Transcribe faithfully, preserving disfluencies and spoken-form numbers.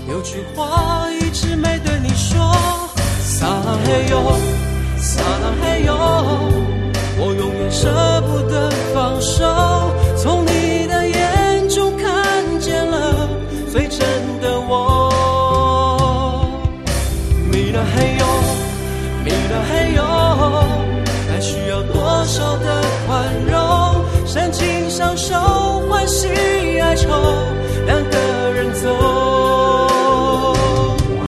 有句话一直没对你说，撒浪嘿哟，撒浪嘿哟，我永远舍不得放手，从你的眼中看见了最真的我。米了嘿哟，米了嘿哟，爱需要多少的宽容，深情相守，欢喜哀愁。